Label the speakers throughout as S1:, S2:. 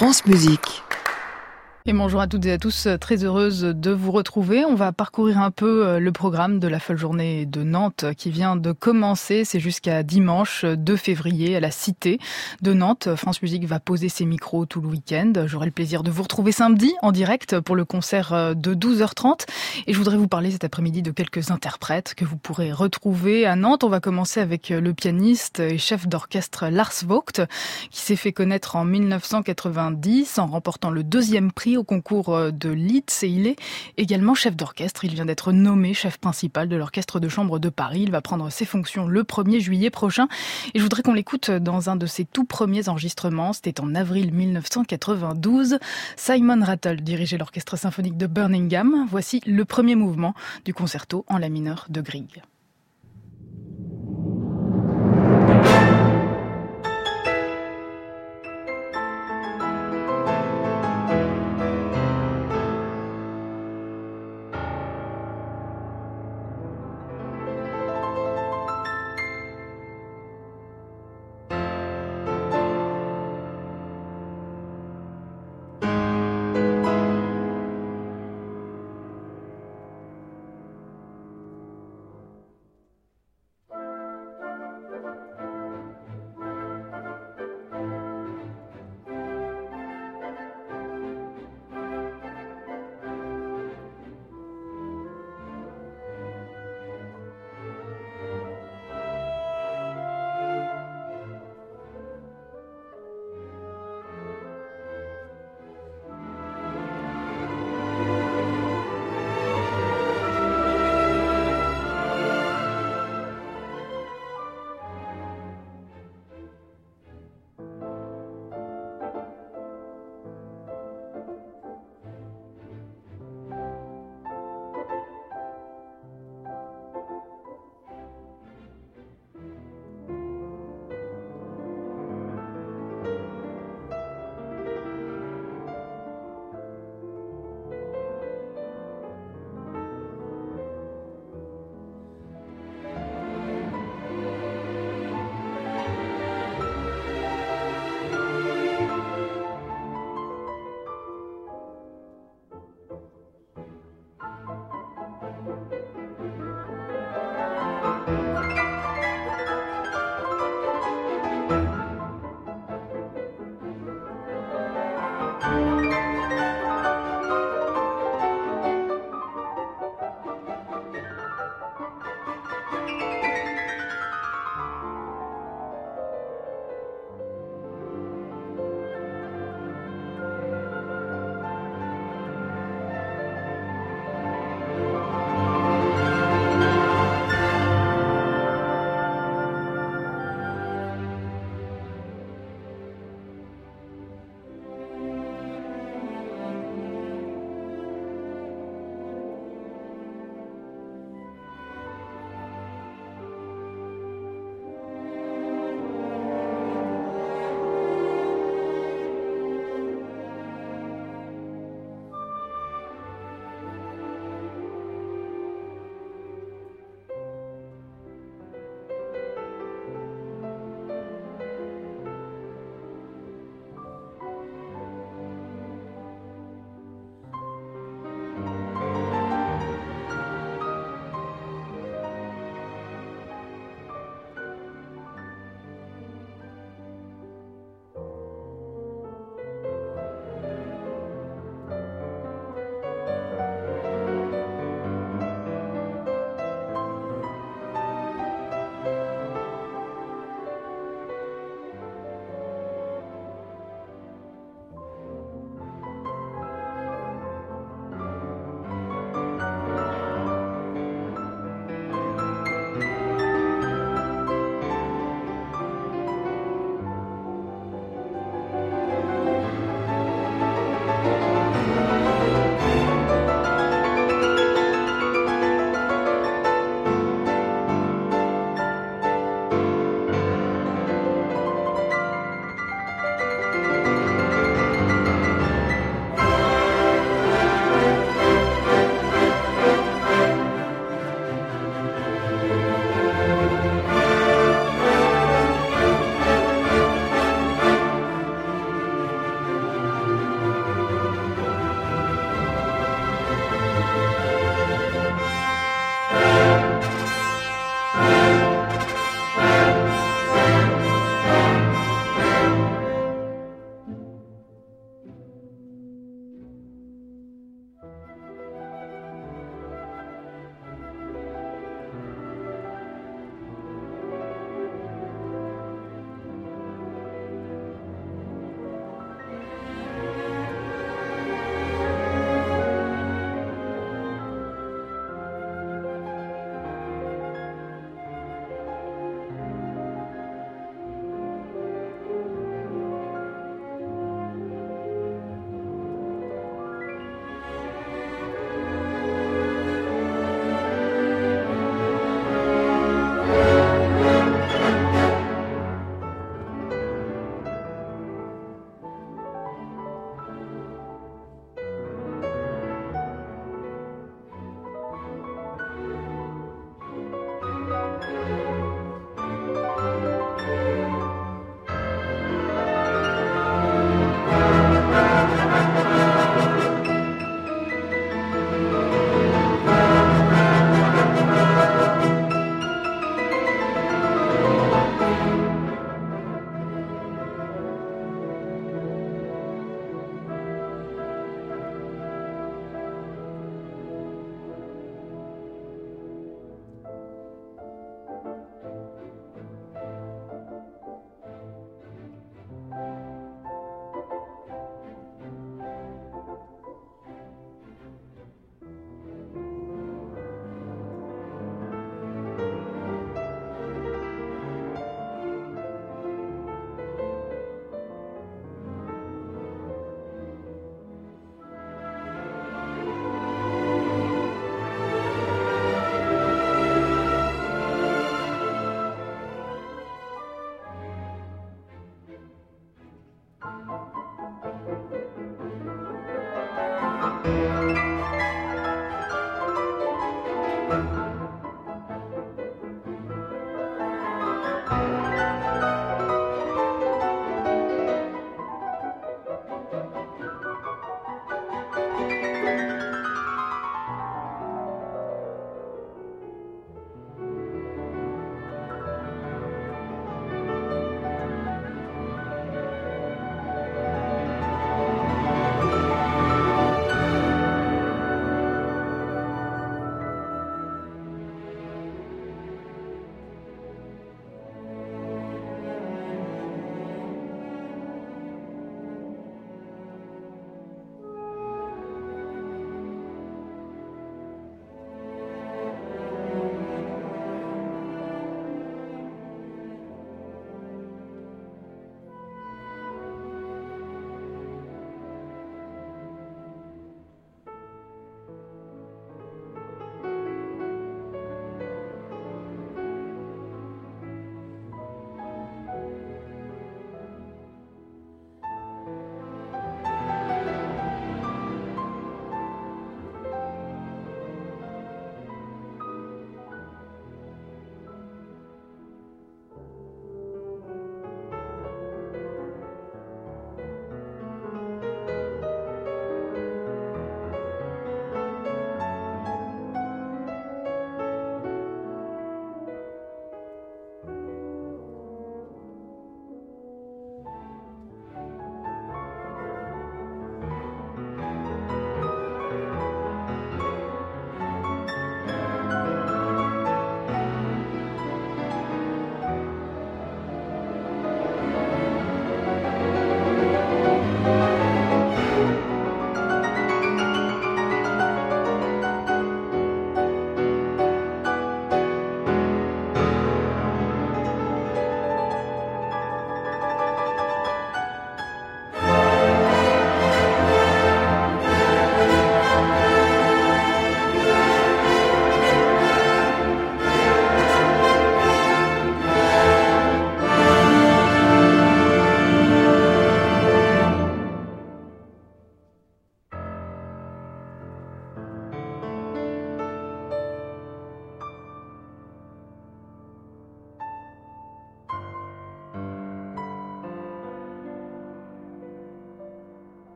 S1: France Musique.
S2: Et bonjour à toutes et à tous, très heureuse de vous retrouver. On va parcourir un peu le programme de la folle journée de Nantes qui vient de commencer. C'est jusqu'à dimanche 2 février à la Cité de Nantes. France Musique va poser ses micros tout le week-end. J'aurai le plaisir de vous retrouver samedi en direct pour le concert de 12h30. Et je voudrais vous parler cet après-midi de quelques interprètes que vous pourrez retrouver à Nantes. On va commencer avec le pianiste et chef d'orchestre Lars Vogt qui s'est fait connaître en 1990 en remportant le 2e prix au concours de Leeds, et il est également chef d'orchestre. Il vient d'être nommé chef principal de l'orchestre de chambre de Paris. Il va prendre ses fonctions le 1er juillet prochain et je voudrais qu'on l'écoute dans un de ses tout premiers enregistrements. C'était en avril 1992. Simon Rattle dirigeait l'orchestre symphonique de Birmingham. Voici le premier mouvement du concerto en la mineur de Grieg.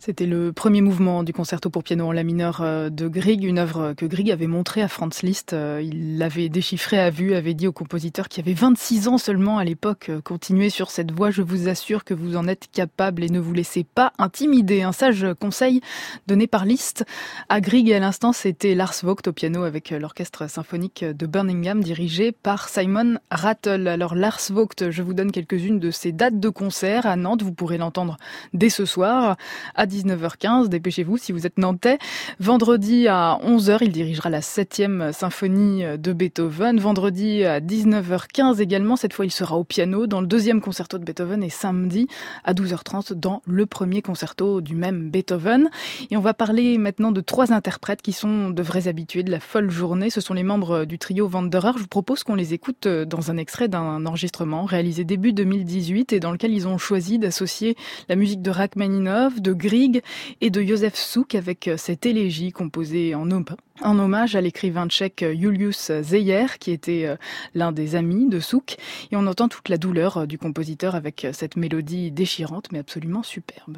S2: C'était le premier mouvement du concerto pour piano en la mineur de Grieg, une œuvre que Grieg avait montrée à Franz Liszt. Il l'avait déchiffrée à vue, avait dit au compositeur qui avait 26 ans seulement à l'époque, continuez sur cette voie, je vous assure que vous en êtes capable et ne vous laissez pas intimider. Un sage conseil donné par Liszt à Grieg, et à l'instant c'était Lars Vogt au piano avec l'orchestre symphonique de Birmingham dirigé par Simon Rattle. Alors Lars Vogt, je vous donne quelques-unes de ses dates de concert à Nantes, vous pourrez l'entendre dès ce soir à 19h15, dépêchez-vous si vous êtes nantais. Vendredi à 11h, il dirigera la 7e symphonie de Beethoven. Vendredi à 19h15 également, cette fois il sera au piano dans le 2e concerto de Beethoven, et samedi à 12h30 dans le 1er concerto du même Beethoven. Et on va parler maintenant de 3 interprètes qui sont de vrais habitués de la folle journée. Ce sont les membres du trio Wanderer. Je vous propose qu'on les écoute dans un extrait d'un enregistrement réalisé début 2018 et dans lequel ils ont choisi d'associer la musique de Rachmaninov, de Grieg et de Josef Suk avec cette élégie composée en hommage à l'écrivain tchèque Julius Zeyer, qui était l'un des amis de Suk. Et on entend toute la douleur du compositeur avec cette mélodie déchirante mais absolument superbe.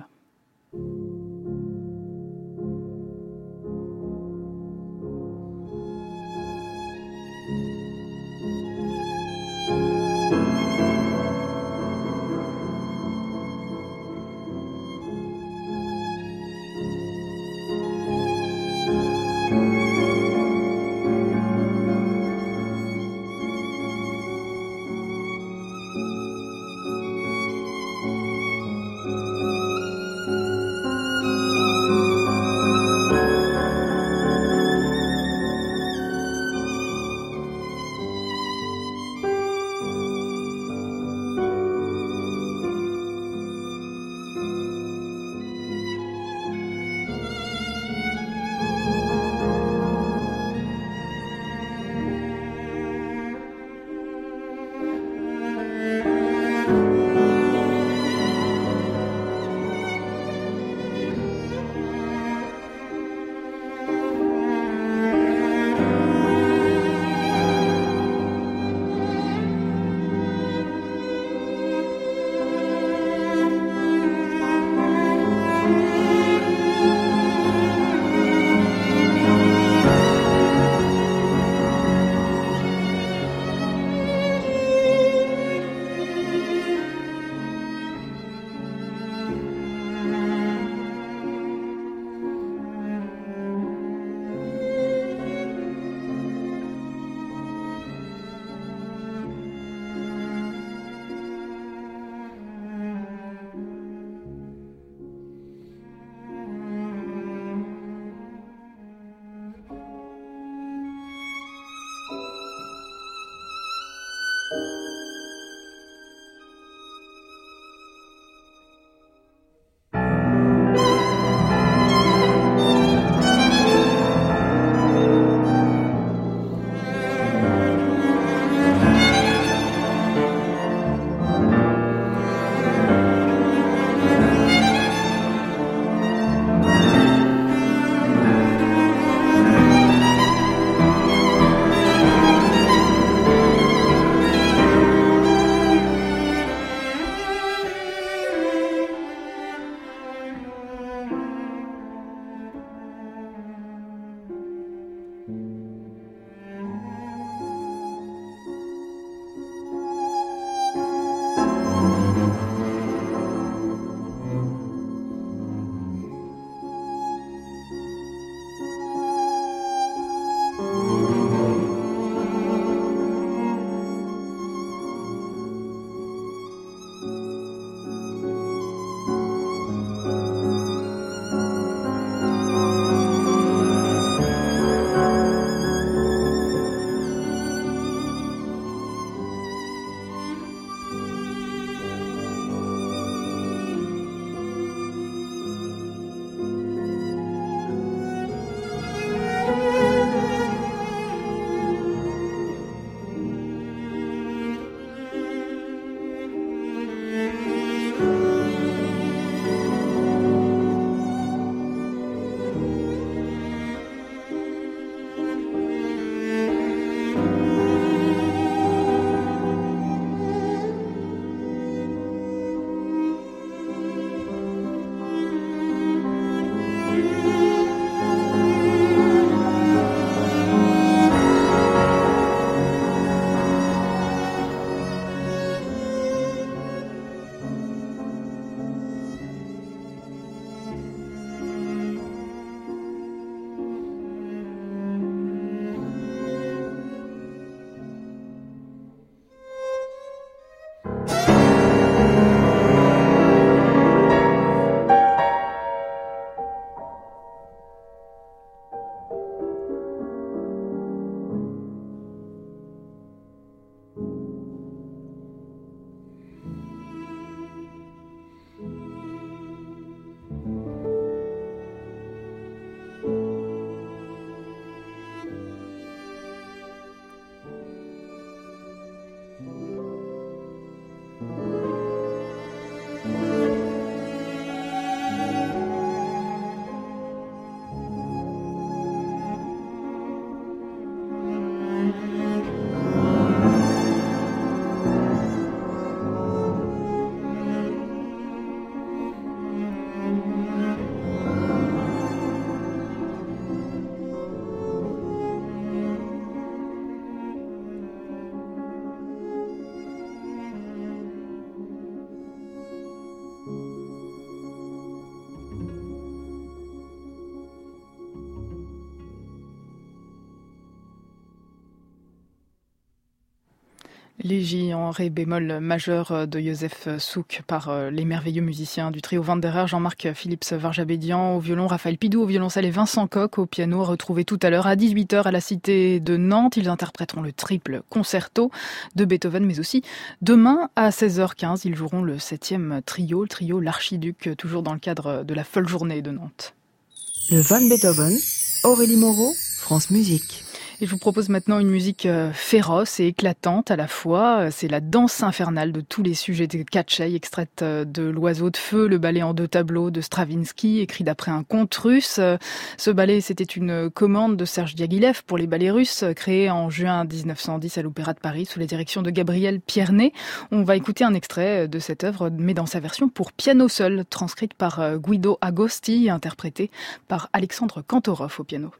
S2: L'élégie en ré bémol majeur de Joseph Suk par les merveilleux musiciens du trio Wanderer, Jean-Marc Philips Varjabédian au violon, Raphaël Pidou au violoncelle et Vincent Coq au piano, retrouvé tout à l'heure à 18h à la Cité de Nantes. Ils interpréteront le triple concerto de Beethoven, mais aussi demain à 16h15, ils joueront le 7e trio, le trio L'Archiduc, toujours dans le cadre de la folle journée de Nantes.
S1: Le Van Beethoven, Aurélie Moreau, France Musique.
S2: Et je vous propose maintenant une musique féroce et éclatante à la fois. C'est la danse infernale de tous les sujets de Katchei, extraite de L'Oiseau de Feu, le ballet en 2 tableaux de Stravinsky, écrit d'après un conte russe. Ce ballet, c'était une commande de Serge Diaghilev pour les ballets russes, créé en juin 1910 à l'Opéra de Paris sous la direction de Gabriel Pierné. On va écouter un extrait de cette œuvre, mais dans sa version pour piano seul, transcrite par Guido Agosti, interprétée par Alexandre Kantorov au piano.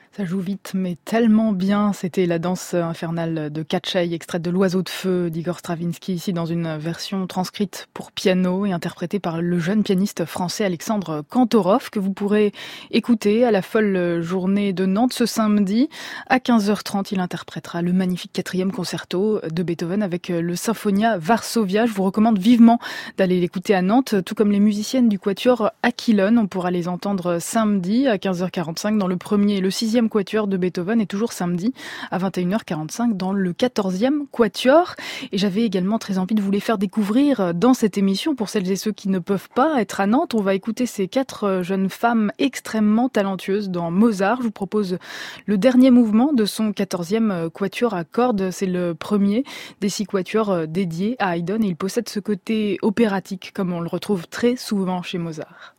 S2: Ça joue vite, mais tellement bien. C'était la danse infernale de Katchai, extraite de L'Oiseau de Feu d'Igor Stravinsky, ici dans une version transcrite pour piano et interprétée par le jeune pianiste français Alexandre Kantorov, que vous pourrez écouter à la folle journée de Nantes ce samedi. À 15h30, il interprétera le magnifique 4e concerto de Beethoven avec le Symphonia Varsovia. Je vous recommande vivement d'aller l'écouter à Nantes, tout comme les musiciennes du quatuor Aquilone. On pourra les entendre samedi à 15h45 dans le 1er et le 6e quatuor de Beethoven, et toujours samedi à 21h45 dans le 14e quatuor. Et j'avais également très envie de vous les faire découvrir dans cette émission. Pour celles et ceux qui ne peuvent pas être à Nantes, on va écouter ces 4 jeunes femmes extrêmement talentueuses dans Mozart. Je vous propose le dernier mouvement de son 14e quatuor à cordes. C'est le premier des 6 quatuors dédiés à Haydn, et il possède ce côté opératique comme on le retrouve très souvent chez Mozart.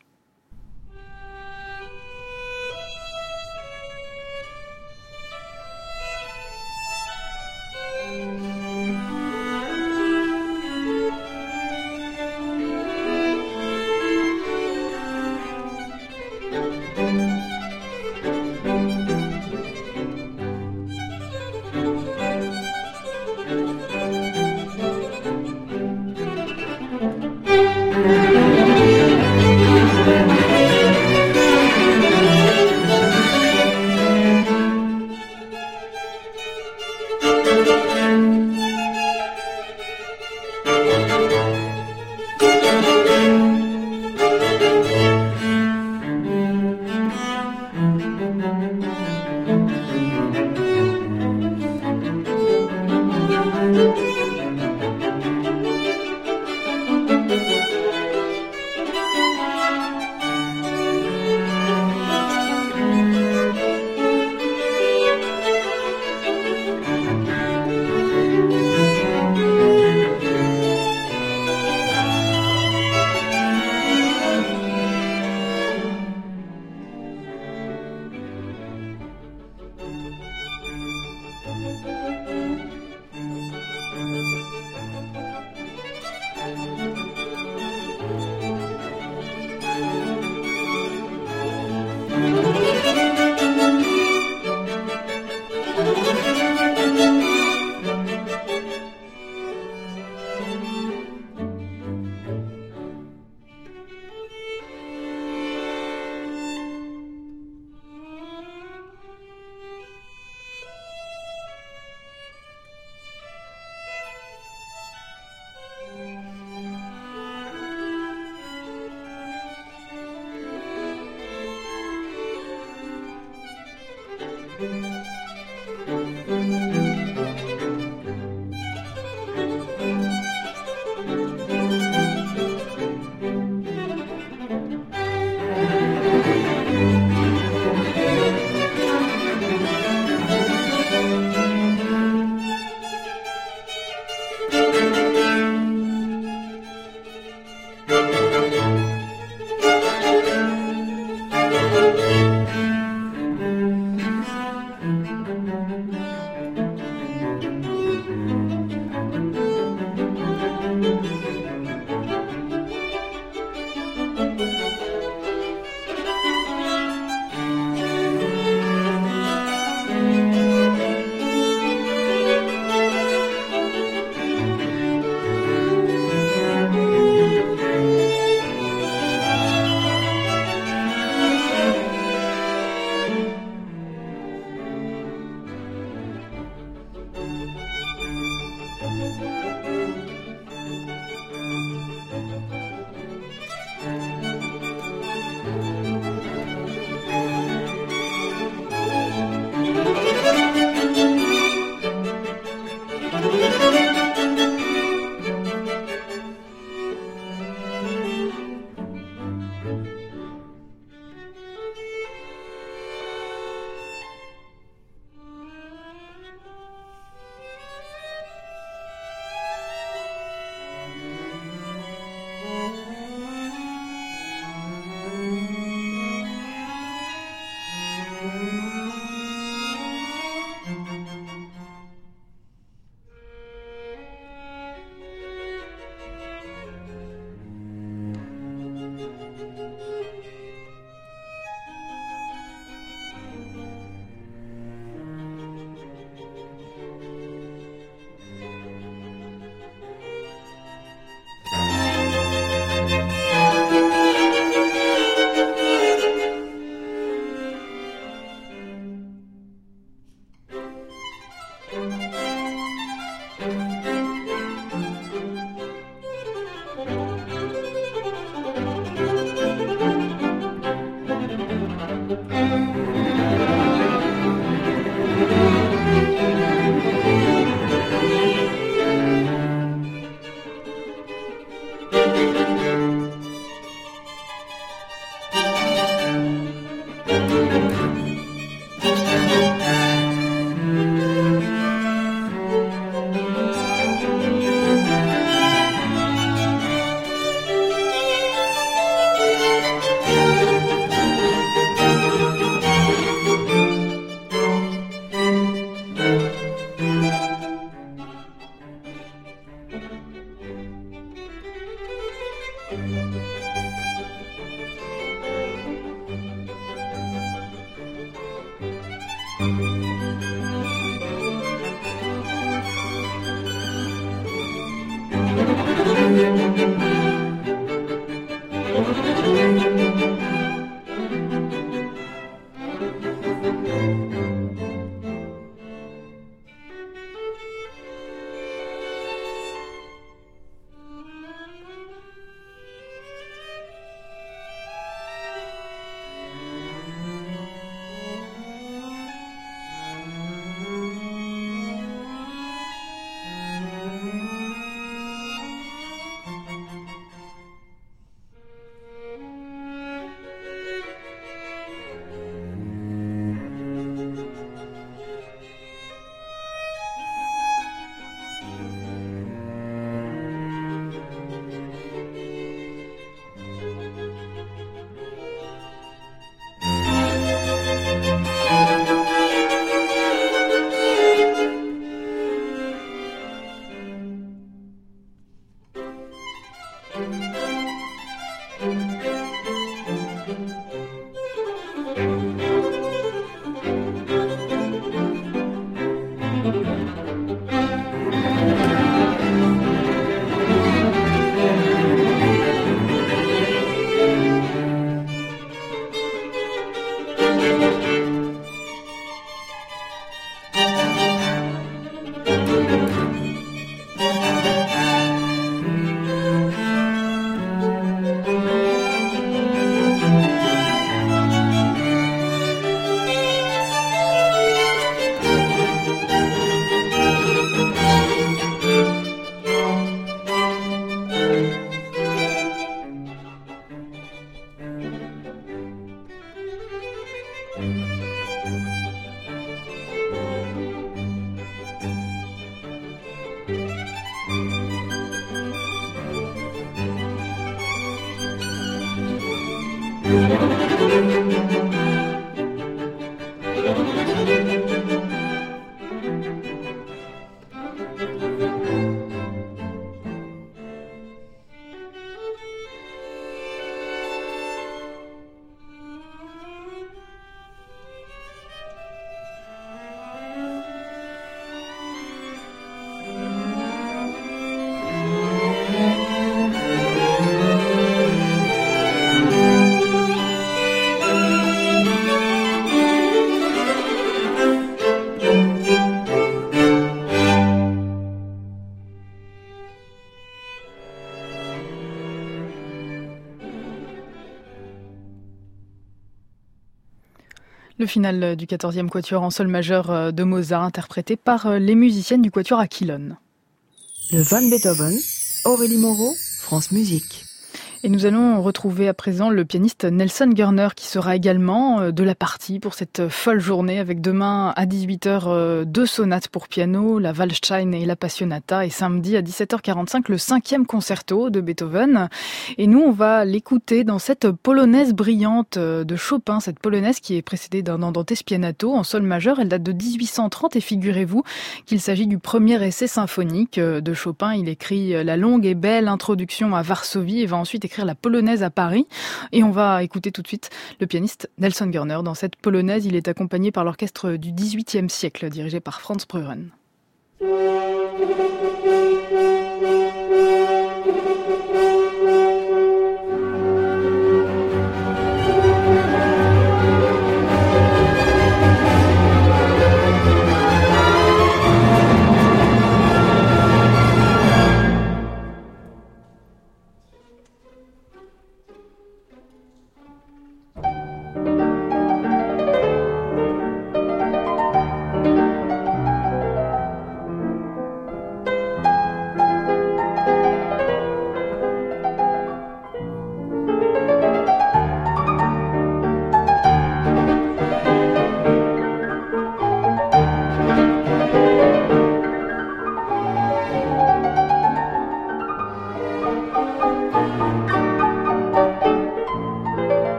S2: Le final du 14e quatuor en sol majeur de Mozart, interprété par les musiciennes du quatuor Aquilone.
S1: Le Van Beethoven, Aurélie Moreau, France Musique.
S2: Et nous allons retrouver à présent le pianiste Nelson Gurner qui sera également de la partie pour cette folle journée avec demain à 18h 2 sonates pour piano, la Waldstein et la Passionata, et samedi à 17h45 le 5e concerto de Beethoven. Et nous, on va l'écouter dans cette polonaise brillante de Chopin, cette polonaise qui est précédée d'un andante spianato en sol majeur. Elle date de 1830 et figurez-vous qu'il s'agit du premier essai symphonique de Chopin. Il écrit la longue et belle introduction à Varsovie et va ensuite écrire la polonaise à Paris. Et on va écouter tout de suite le pianiste Nelson Gurner. Dans cette polonaise, il est accompagné par l'orchestre du XVIIIe siècle, dirigé par Franz Breuren.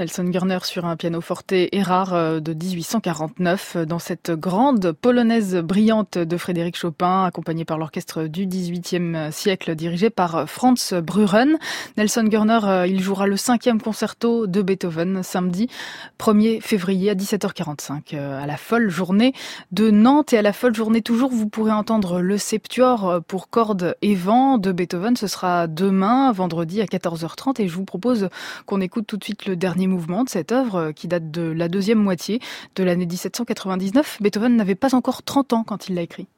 S2: Nelson Gurner sur un pianoforte Erard de 1849 dans cette grande polonaise brillante de Frédéric Chopin, accompagnée par l'orchestre du XVIIIe siècle dirigé par Franz Brühren. Nelson Gurner, il jouera le 5e concerto de Beethoven samedi 1er février à 17h45 à la folle journée de Nantes. Et à la folle journée toujours, vous pourrez entendre le septuor pour cordes et vent de Beethoven. Ce sera demain, vendredi à 14h30, et je vous propose qu'on écoute tout de suite le dernier mouvement de cette œuvre qui date de la deuxième moitié de l'année 1799. Beethoven n'avait pas encore 30 ans quand il l'a écrit.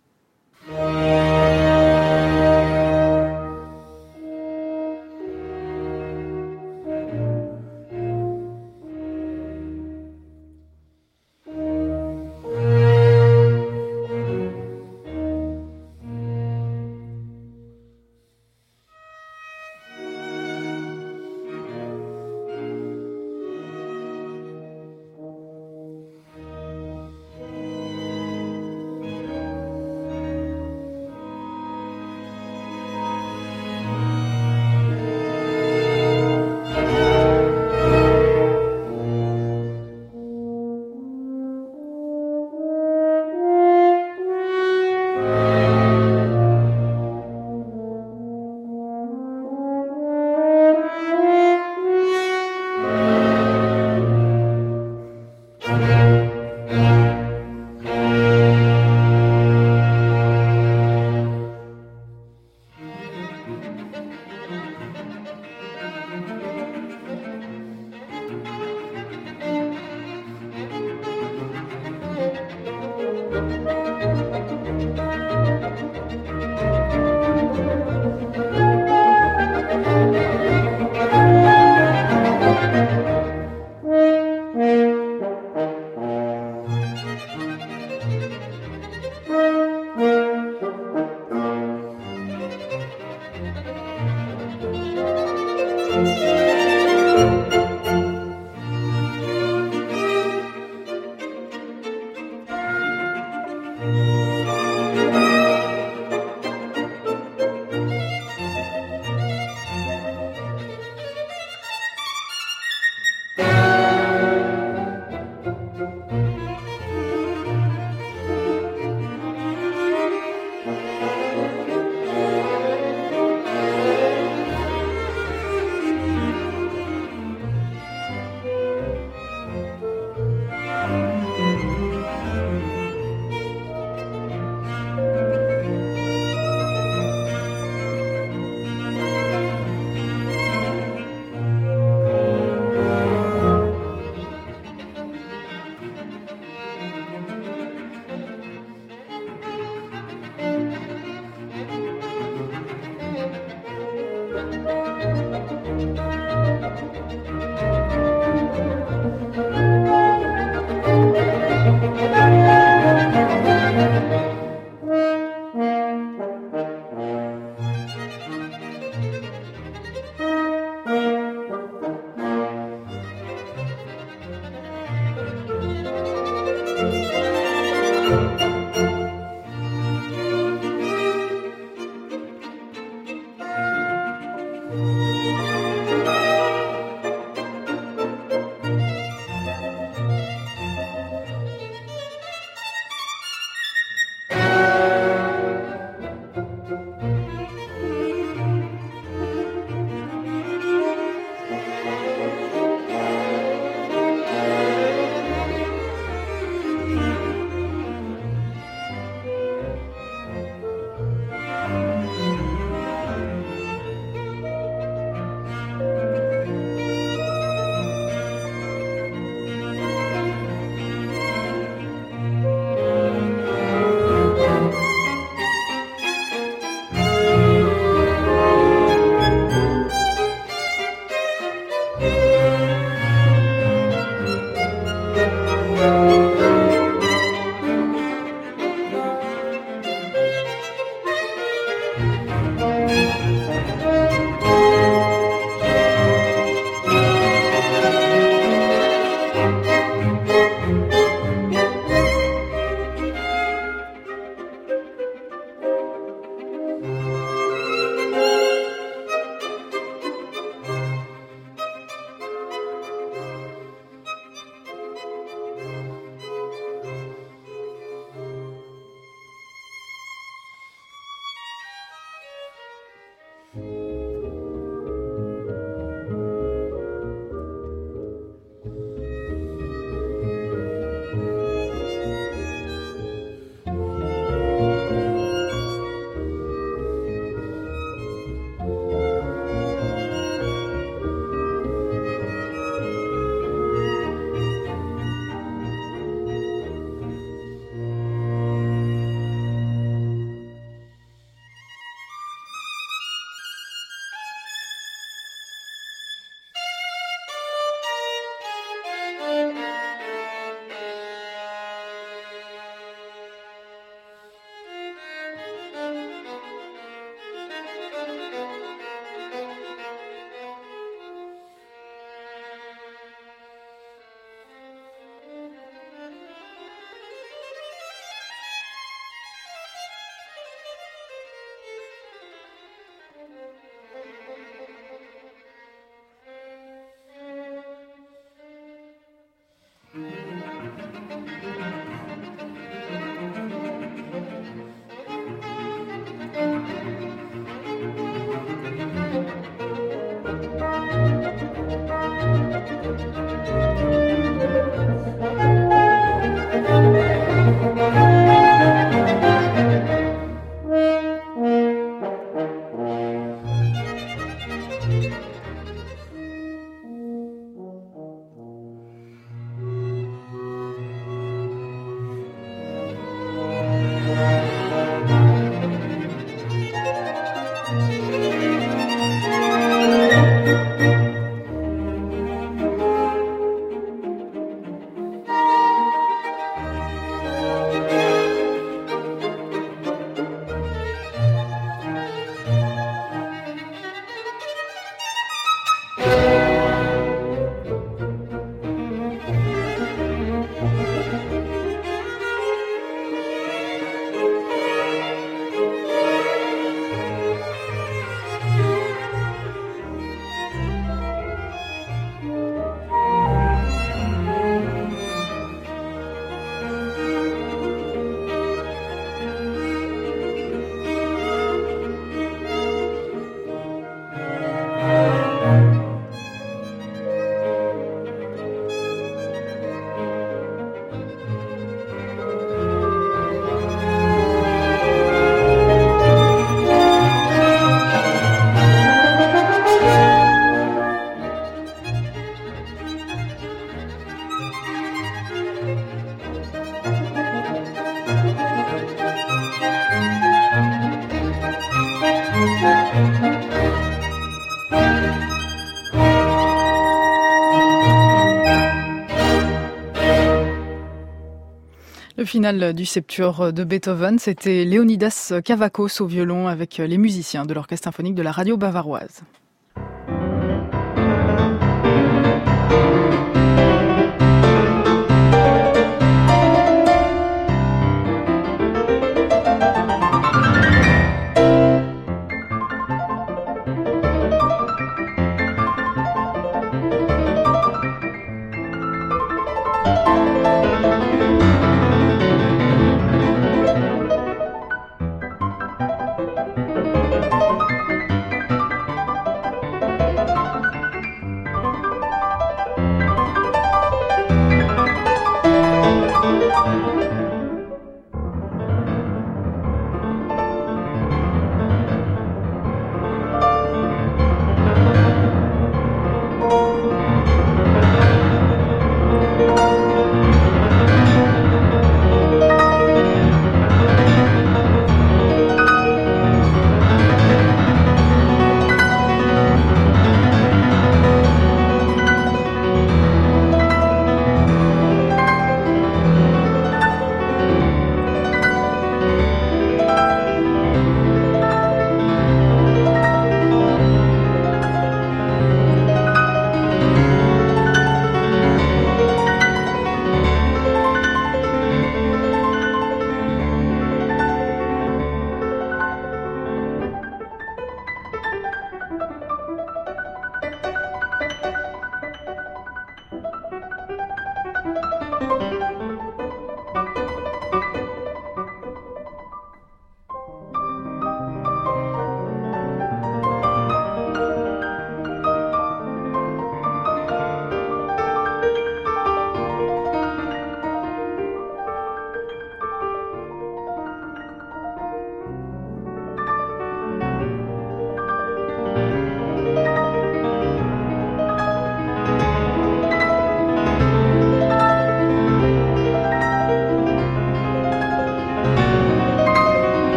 S2: Le final du Septuor de Beethoven, c'était Léonidas Kavakos au violon avec les musiciens de l'Orchestre symphonique de la radio bavaroise.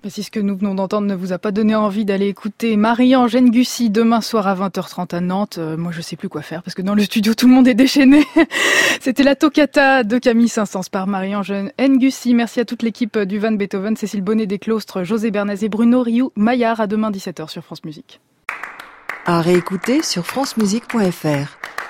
S2: Si ce que nous venons d'entendre ne vous a pas donné envie d'aller écouter Marie-Ange Ngussy demain soir à 20h30 à Nantes, moi je sais plus quoi faire parce que dans le studio tout le monde est déchaîné. C'était la toccata de Camille Saint-Saëns par Marie-Ange Ngussy. Merci à toute l'équipe du Van Beethoven, Cécile Bonnet des Claustres, José Bernazé, Bruno Rioux, Maillard. À demain 17h sur France Musique.
S1: À réécouter sur francemusique.fr.